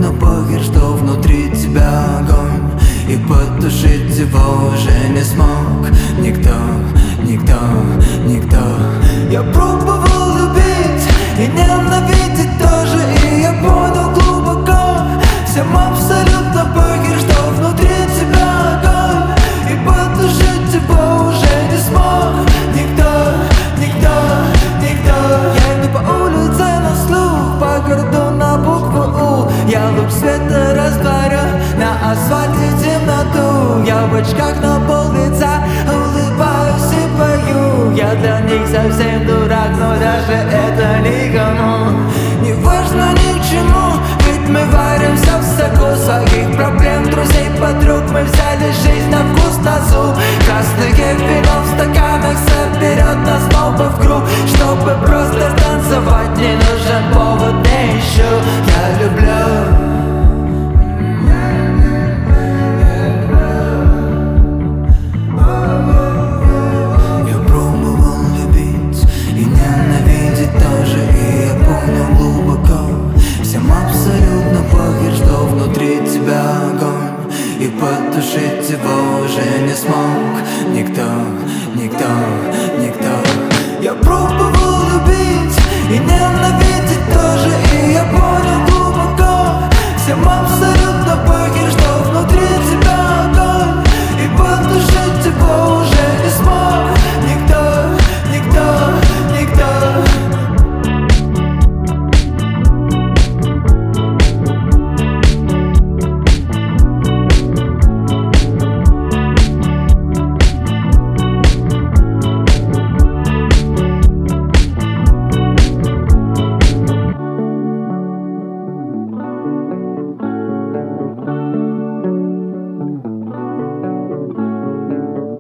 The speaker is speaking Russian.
абсолютно похер, что внутри тебя огонь, и потушить его уже не смог никто, никто, никто. Я пробовал любить и ненавидеть тоже, и я понял глубоко, всем абсолютно похер, что внутри тебя огонь, и потушить его уже не смог никто, никто, никто. Я иду по улице на слух, по городу на букву У. Я луч света растворю на асфальте темноту. Я в очках на пол лица улыбаюсь и пою. Я для них совсем дурак, но даже это никому не важно ни к чему, ведь мы варимся в соку своих проблем, друзей, подруг. Мы взяли жизнь на вкус, на зуб.